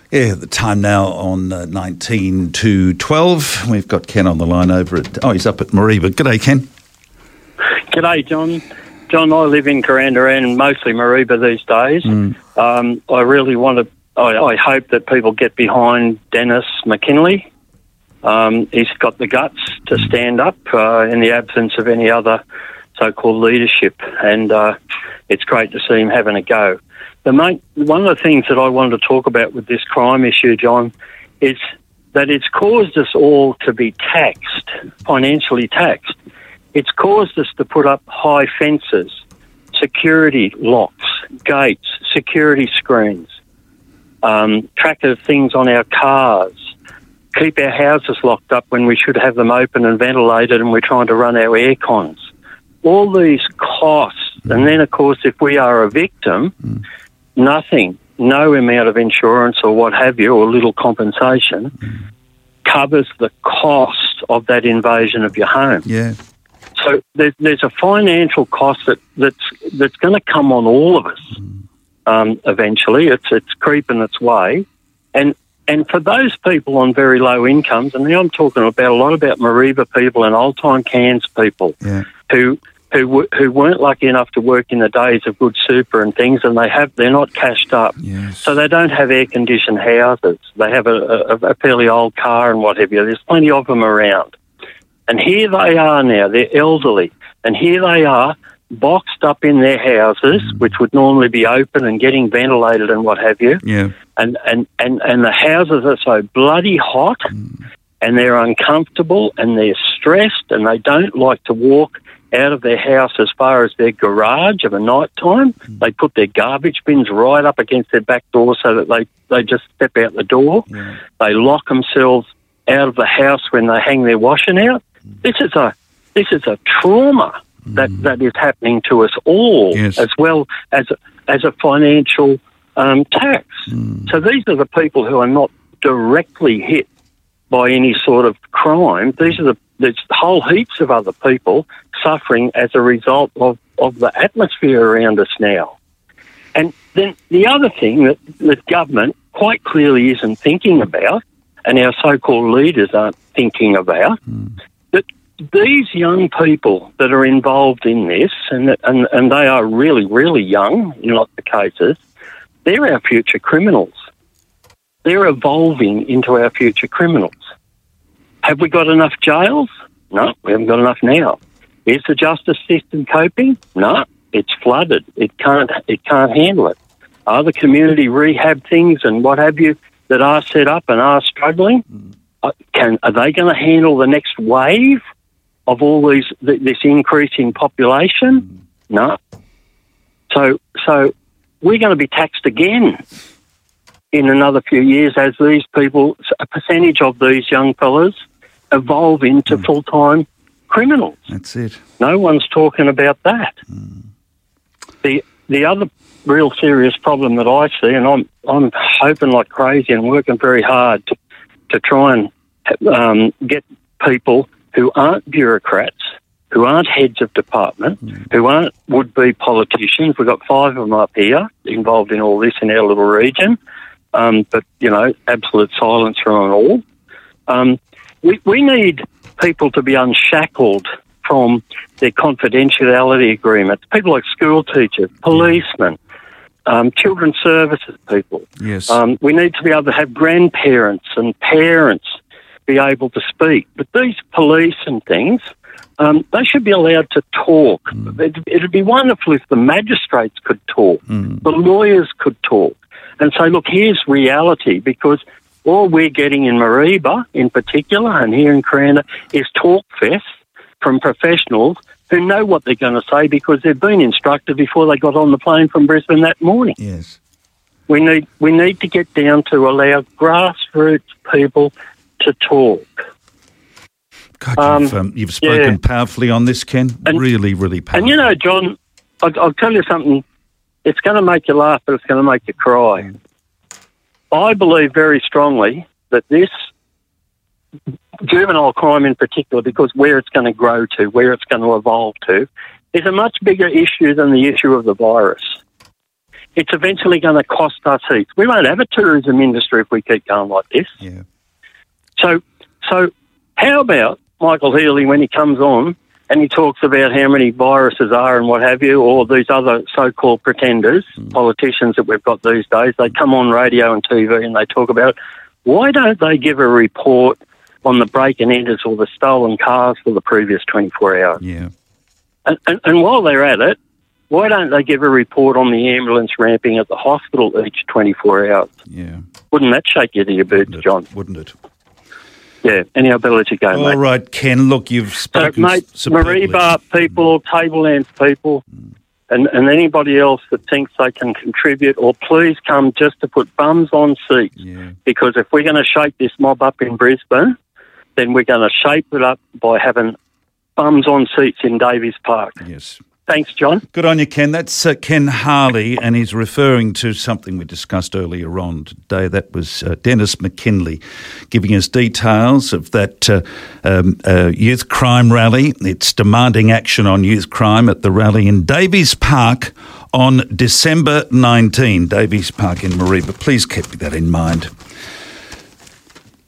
Yeah, the time now on 19 to 12. We've got Ken on the line over at... Oh, he's up at Mareeba. G'day, Ken. G'day, John. John, I live in Coranderang, mostly Mareeba these days. I really want to... I hope that people get behind Dennis McKinley. He's got the guts to stand up in the absence of any other so-called leadership, and it's great to see him having a go. One of the things that I wanted to talk about with this crime issue, John, is that it's caused us all to be taxed, financially taxed. It's caused us to put up high fences, security locks, gates, security screens, track of things on our cars, keep our houses locked up when we should have them open and ventilated, and we're trying to run our air cons. All these costs, and then, of course, if we are a victim, no amount of insurance or what have you, or little compensation, covers the cost of that invasion of your home. Yeah. So there's a financial cost that's going to come on all of us eventually. It's creeping its way. And for those people on very low incomes, and now I'm talking about a lot about Mareeba people and old-time Cairns people who weren't lucky enough to work in the days of good super and things, and they're not cashed up. Yes. So they don't have air-conditioned houses. They have a fairly old car and what have you. There's plenty of them around. And here they are now. They're elderly. And here they are boxed up in their houses, which would normally be open and getting ventilated and what have you. Yeah. And the houses are so bloody hot and they're uncomfortable and they're stressed and they don't like to walk out of their house as far as their garage of a night time. They put their garbage bins right up against their back door so that they just step out the door. Yeah. They lock themselves out of the house when they hang their washing out. This is a trauma that is happening to us all, as well as a financial tax. So these are the people who are not directly hit by any sort of crime. There's whole heaps of other people suffering as a result of the atmosphere around us now. And then the other thing that the government quite clearly isn't thinking about, and our so-called leaders aren't thinking about, that these young people that are involved in this, and they are really, really young in lots of cases, they're our future criminals. They're evolving into our future criminals. Have we got enough jails? No, we haven't got enough now. Is the justice system coping? No, it's flooded. It can't handle it. Are the community rehab things and what have you that are set up and are struggling? Are they going to handle the next wave of all this increase in population? No. So we're going to be taxed again in another few years as these people, a percentage of these young fellas, evolve into full-time criminals. That's it. No one's talking about that. The other real serious problem that I see, and I'm hoping like crazy and working very hard to try and get people who aren't bureaucrats, who aren't heads of department, who aren't would-be politicians. We've got 5 of them up here involved in all this in our little region, but, absolute silence from them all. We need people to be unshackled from their confidentiality agreements. People like school teachers, policemen, children's services people. Yes. We need to be able to have grandparents and parents be able to speak. But these police and things, they should be allowed to talk. It'd be wonderful if the magistrates could talk, the lawyers could talk, and say, look, here's reality, because all we're getting in Mareeba in particular and here in Coranderang is talk fest from professionals who know what they're going to say because they've been instructed before they got on the plane from Brisbane that morning. Yes. We need to get down to allow grassroots people to talk. God, you've spoken powerfully on this, Ken. Really, really powerfully. And John, I'll tell you something. It's going to make you laugh, but it's going to make you cry. I believe very strongly that this juvenile crime in particular, because where it's going to grow to, where it's going to evolve to, is a much bigger issue than the issue of the virus. it's eventually going to cost us heaps. We won't have a tourism industry if we keep going like this. Yeah. So how about Michael Healy when he comes on and he talks about how many viruses are and what have you, or these other so-called pretenders, politicians that we've got these days, they come on radio and TV and they talk about, why don't they give a report on the break and enters or the stolen cars for the previous 24 hours? Yeah. And while they're at it, why don't they give a report on the ambulance ramping at the hospital each 24 hours? Yeah. Wouldn't that shake you to your boots, John? Wouldn't it? Yeah. Anyhow, I'll let you go, mate. All right, Ken, look, you've spoken So, mate, superbly. Mareeba people, Tablelands people, and anybody else that thinks they can contribute, or please come just to put bums on seats. Yeah. Because if we're going to shake this mob up in Brisbane, then we're going to shape it up by having bums on seats in Davies Park. Yes. Thanks, John. Good on you, Ken. That's Ken Harley, and he's referring to something we discussed earlier on today. That was Dennis McKinley giving us details of that youth crime rally. It's demanding action on youth crime at the rally in Davies Park on December 19. Davies Park in Mareeba. Please keep that in mind.